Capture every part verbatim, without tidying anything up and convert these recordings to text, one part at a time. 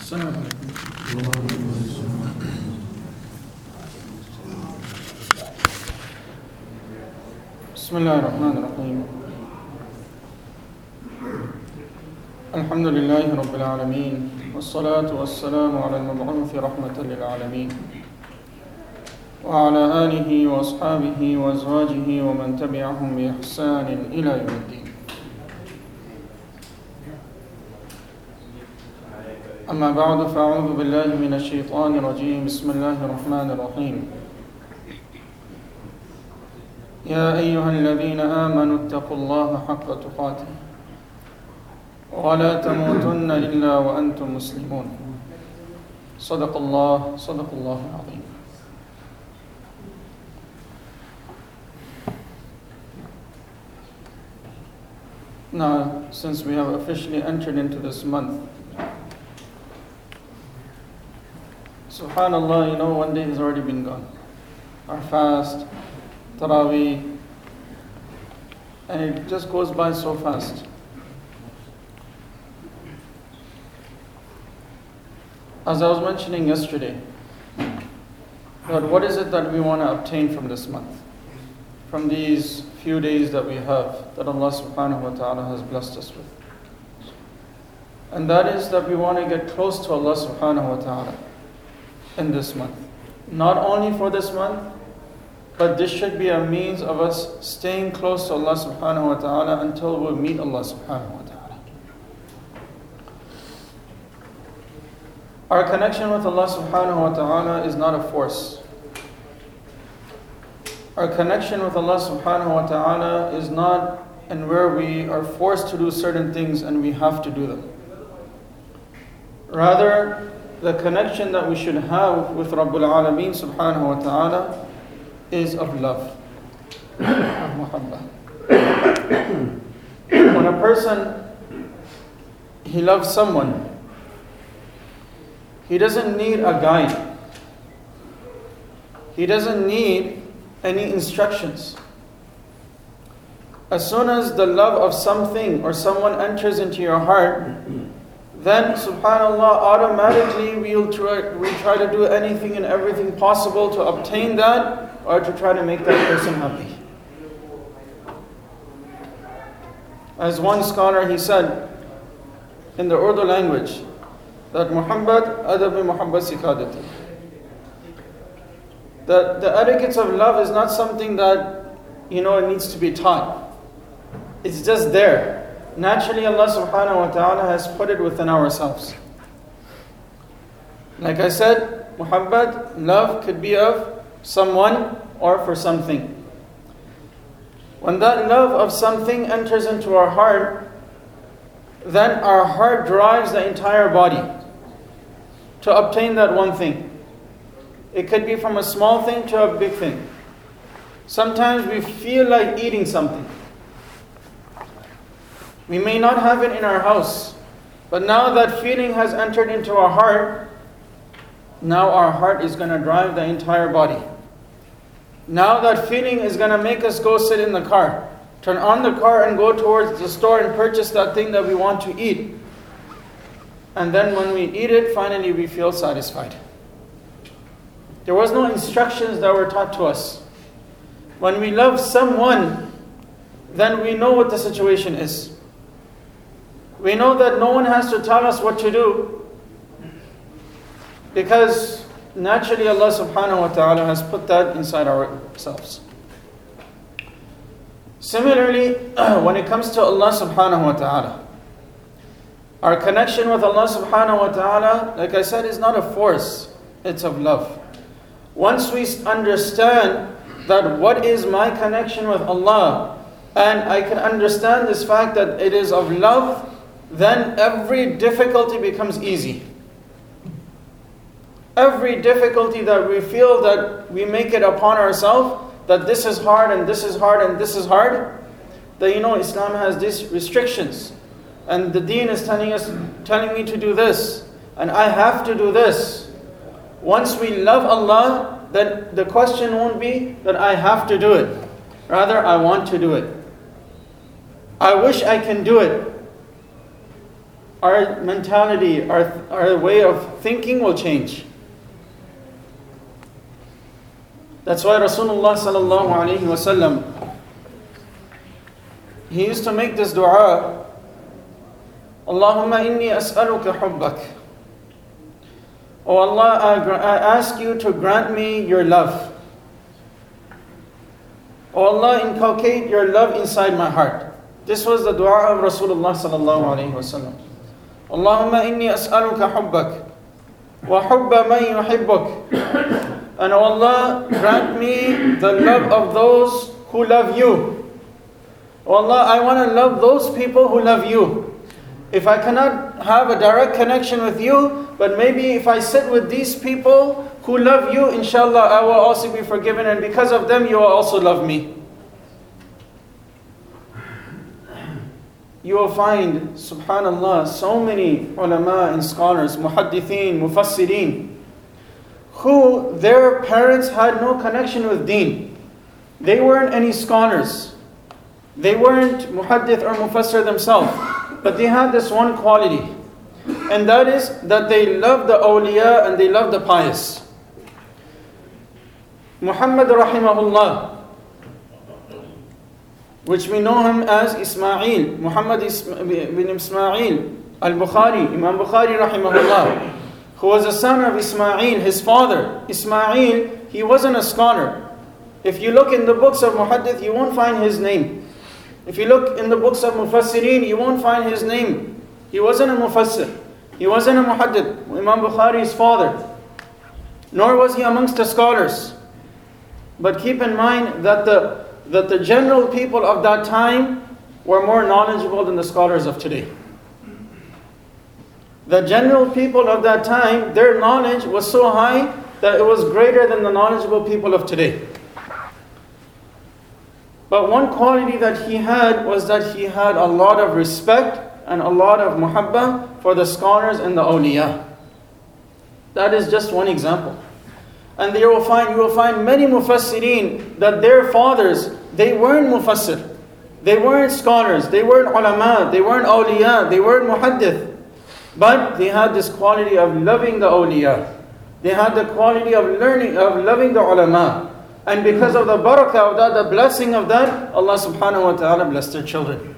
السلام عليكم. بسم الله الرحمن الرحيم. الحمد لله رب العالمين، والصلاة والسلام على المبعوث رحمة للعالمين، وعلى آله وأصحابه وأزواجه ومن تبعهم بإحسان إلى يوم الدين. أما بعد، فأعوذ بالله من الشيطان الرجيم. بسم الله الرحمن الرحيم. يا أيها الذين آمنوا اتقوا الله حق تقاته ولا تموتن إلا وأنتم مسلمون. صدق الله صدق الله العظيم. Now, since we have officially entered into this month, subhanallah, you know, one day has already been gone. Our fast, Taraweeh, and it just goes by so fast. As I was mentioning yesterday, that what is it that we want to obtain from this month, from these few days that we have, that Allah subhanahu wa ta'ala has blessed us with. And that is that we want to get close to Allah subhanahu wa ta'ala in this month. Not only for this month, but this should be a means of us staying close to Allah subhanahu wa ta'ala until we meet Allah subhanahu wa ta'ala. Our connection with Allah subhanahu wa ta'ala is not a force. Our connection with Allah subhanahu wa ta'ala is not in where we are forced to do certain things and we have to do them. Rather, the connection that we should have with Rabbul Alameen subhanahu wa ta'ala is of love, of muhabbah. When a person, he loves someone, he doesn't need a guide. He doesn't need any instructions. As soon as the love of something or someone enters into your heart, then subhanallah, automatically we'll try, we try to do anything and everything possible to obtain that or to try to make that person happy. As one scholar, he said in the Urdu language that Muhammad adab Muhammad sikadati, that the etiquettes of love is not something that, you know, it needs to be taught. It's just there. Naturally, Allah subhanahu wa ta'ala has put it within ourselves. Like I said, muhabbat, love could be of someone or for something. When that love of something enters into our heart, then our heart drives the entire body to obtain that one thing. It could be from a small thing to a big thing. Sometimes we feel like eating something. We may not have it in our house, but now that feeling has entered into our heart, now our heart is going to drive the entire body. Now that feeling is going to make us go sit in the car, turn on the car and go towards the store and purchase that thing that we want to eat. And then when we eat it, finally we feel satisfied. There was no instructions that were taught to us. When we love someone, then we know what the situation is. We know that no one has to tell us what to do, because naturally Allah subhanahu wa ta'ala has put that inside ourselves. Similarly, when it comes to Allah subhanahu wa ta'ala, our connection with Allah subhanahu wa ta'ala, like I said, is not a force, it's of love. Once we understand that what is my connection with Allah, and I can understand this fact that it is of love, then every difficulty becomes easy. Every difficulty that we feel that we make it upon ourselves, that this is hard and this is hard and this is hard, that you know Islam has these restrictions. And the deen is telling us, telling me to do this, and I have to do this. Once we love Allah, then the question won't be that I have to do it. Rather, I want to do it. I wish I can do it. our mentality, our, our way of thinking will change. That's why Rasulullah sallallahu alayhi wa sallam, he used to make this dua, Allahumma inni as'aluka hubbak. Oh Allah, I, I ask you to grant me your love. Oh Allah, inculcate your love inside my heart. This was the dua of Rasulullah sallallahu alayhi wa sallam. Allahumma inni as'aluka hubbak wa hubba man yuhibbuk. And oh Allah, grant me the love of those who love you. Oh Allah, I want to love those people who love you. If I cannot have a direct connection with you, but maybe if I sit with these people who love you, inshallah, I will also be forgiven, and because of them, you will also love me. You will find, subhanallah, so many ulama and scholars, muhaddithin, mufassirin, who their parents had no connection with deen. They weren't any scholars. They weren't muhaddith or mufassir themselves. But they had this one quality. And that is that they loved the awliya and they loved the pious. Muhammad rahimahullah, which we know him as Ismail, Muhammad bin Ismail al-Bukhari, Imam Bukhari rahimahullah, who was a son of Ismail, his father. Ismail, he wasn't a scholar. If you look in the books of Muhaddith, you won't find his name. If you look in the books of Mufassirin, you won't find his name. He wasn't a Mufassir. He wasn't a Muhaddith, Imam Bukhari's father. Nor was he amongst the scholars. But keep in mind that the, that the general people of that time were more knowledgeable than the scholars of today. The general people of that time, their knowledge was so high that it was greater than the knowledgeable people of today. But one quality that he had was that he had a lot of respect and a lot of muhabbah for the scholars and the awliya. That is just one example. And you will find, you will find many mufassirin that their fathers, they weren't mufassir. They weren't scholars. They weren't ulama. They weren't awliya. They weren't muhaddith. But they had this quality of loving the awliya. They had the quality of learning, of loving the ulama. And because of the barakah of that, the blessing of that, Allah subhanahu wa ta'ala blessed their children.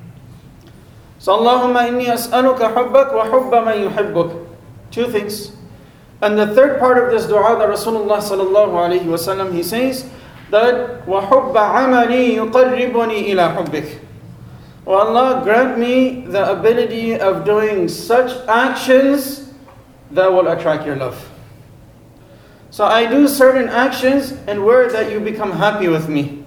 So Allahumma inni as'aluka hubbak wa hubba man yuhibbuk. Two things. And the third part of this dua that Rasulullah sallallahu alayhi wa sallam, he says that وَحُبَّ عَمَلِي يُقَرِّبُنِي إِلَى حُبِّكَ. Oh Allah, grant me the ability of doing such actions that will attract your love. So I do certain actions and where that you become happy with me.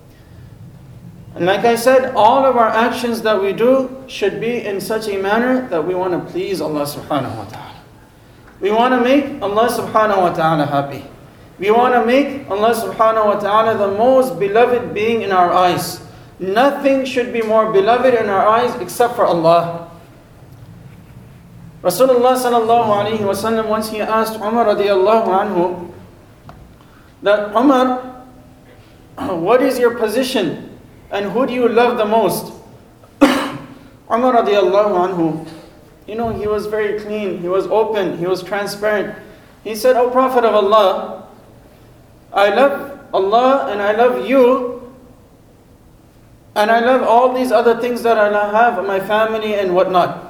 And like I said, all of our actions that we do should be in such a manner that we want to please Allah subhanahu wa ta'ala. We want to make Allah subhanahu wa ta'ala happy. We want to make Allah subhanahu wa ta'ala the most beloved being in our eyes. Nothing should be more beloved in our eyes except for Allah. Rasulullah sallallahu alayhi wa sallam, once he asked Umar radiallahu anhu that, Umar, what is your position and who do you love the most? Umar radiallahu anhu, you know, he was very clean, he was open, he was transparent. He said, O Prophet of Allah, I love Allah and I love you, and I love all these other things that I have, my family and whatnot.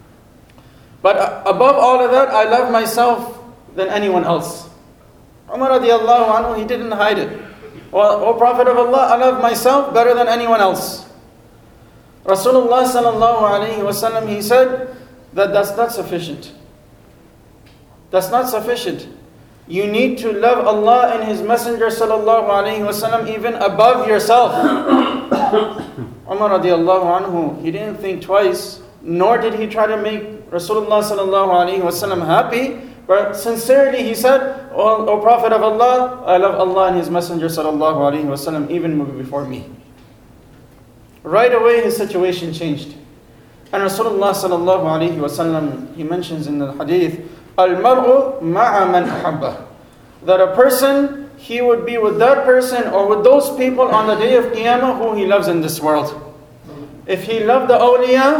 But above all of that, I love myself than anyone else. Umar radiallahu anhu, he didn't hide it. Well, O Prophet of Allah, I love myself better than anyone else. Rasulullah sallallahu alayhi wa sallam, he said that that's not sufficient. That's not sufficient. You need to love Allah and His Messenger sallallahu alayhi wa sallam even above yourself. Umar radiallahu anhu, he didn't think twice, nor did he try to make Rasulullah sallallahu alayhi wa sallam happy, but sincerely he said, O, o Prophet of Allah, I love Allah and His Messenger sallallahu alayhi wa sallam even before me. Right away his situation changed. And Rasulullah sallallahu alayhi wa sallam, he mentions in the hadith, Al-mar'u ma'a man ahabba, that a person, he would be with that person or with those people on the day of Qiyamah who he loves in this world. If he loved the awliya,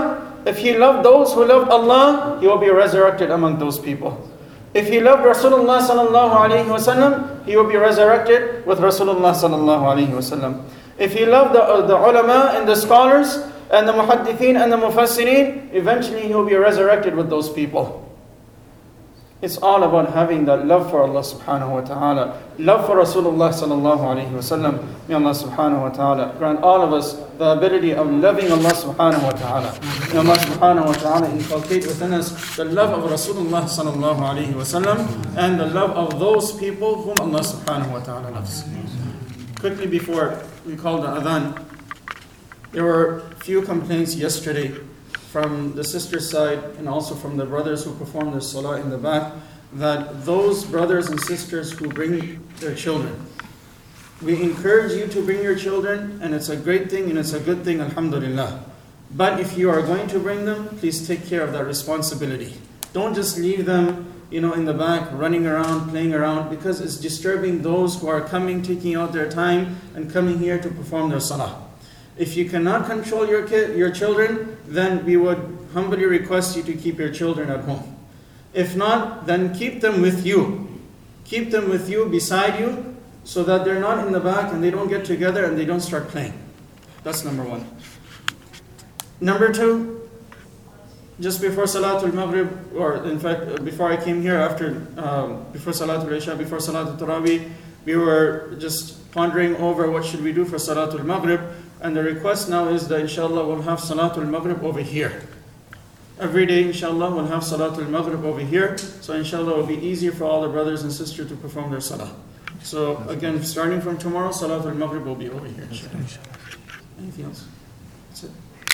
If he loved those who loved Allah, he will be resurrected among those people. If he loved Rasulullah sallallahu alaihi wasallam, he will be resurrected with Rasulullah sallallahu alaihi wasallam. If he loved the, uh, the ulama and the scholars and the muhaddithin and the mufassirin, eventually he will be resurrected with those people. It's all about having that love for Allah subhanahu wa ta'ala, love for Rasulullah sallallahu alayhi wa sallam. May Allah subhanahu wa ta'ala grant all of us the ability of loving Allah subhanahu wa ta'ala. May Allah subhanahu wa ta'ala inculcate within us the love of Rasulullah sallallahu alayhi wa sallam and the love of those people whom Allah subhanahu wa ta'ala loves. Quickly before we call the adhan, there were few complaints yesterday from the sister's side and also from the brothers who perform the salah in the back, that those brothers and sisters who bring their children, we encourage you to bring your children, and it's a great thing and it's a good thing, alhamdulillah. But if you are going to bring them, please take care of that responsibility. Don't just leave them, you know, in the back, running around, playing around, because it's disturbing those who are coming, taking out their time and coming here to perform their salah. If you cannot control your kid, your children, then we would humbly request you to keep your children at home. If not, then keep them with you. Keep them with you, beside you, so that they're not in the back and they don't get together and they don't start playing. That's number one. Number two, just before Salatul Maghrib, or in fact, before I came here, after um, before Salatul Isha, before Salatul Tarawih, we were just pondering over what should we do for Salatul Maghrib. And the request now is that inshallah we'll have Salatul Maghrib over here. Every day inshallah we'll have Salatul Maghrib over here. So inshallah it will be easier for all the brothers and sisters to perform their salah. So again, starting from tomorrow, Salatul Maghrib will be over here. Inshallah. Anything else? That's it.